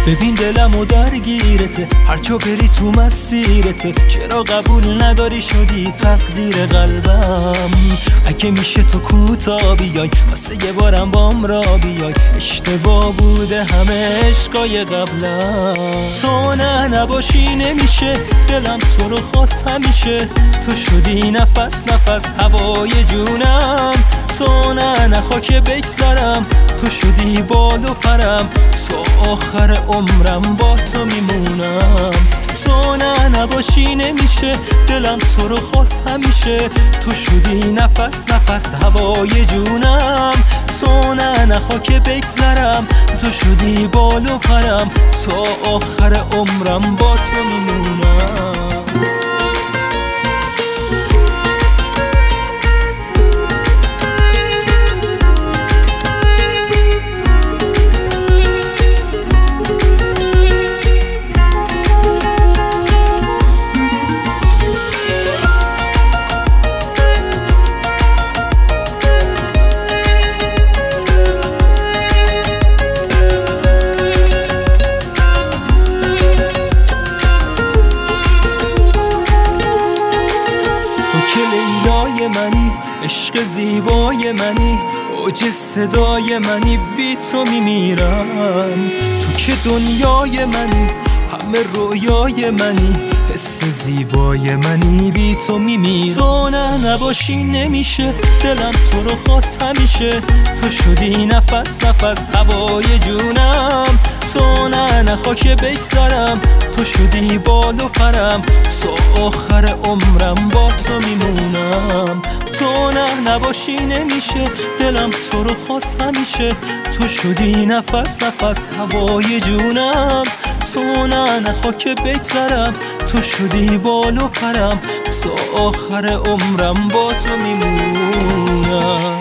ببین دلمو درگیرته، هرجا بری تو مسیرته. چرا قبول نداری شدی تقدیر قلبم؟ اگه میشه تو کوتا بیای واسه یه بارم بام را بیای. اشتباه بوده همه عشقای قبلم. تو نباشی نمیشه، دلم تو رو خواست همیشه. تو شدی نفس نفس هوای جونم. تو نه خاک بگذرم، تو شدی بال و پرم. تو آخر عمرم با تو میمونم. تو نباشی نمیشه، دلم تو رو خواست همیشه. تو شدی نفس نفس هوای جونم. تو نه خاک بگذرم، تو شدی بال و پرم. تا آخر عمرم با تو میمونم. که لیلای منی، عشق زیبای منی، اوج صدای منی، بی تو میمیرم. تو که دنیای منی، همه رویای منی، حس زیبای منی، بی تو میمیرم. تو نباشی نمیشه، دلم تو رو خواست همیشه. تو شدی نفس نفس هوای جونم. تو نه خاک بگذرم، تو شدی بال و پرم. تا آخر عمرم با تو میمونم. تو نباشی نمیشه، دلم تو رو خواست همیشه. تو شدی نفس نفس هوای جونم. تو نه خاک بگذرم، تو شدی بال و پرم. تا آخر عمرم با تو میمونم.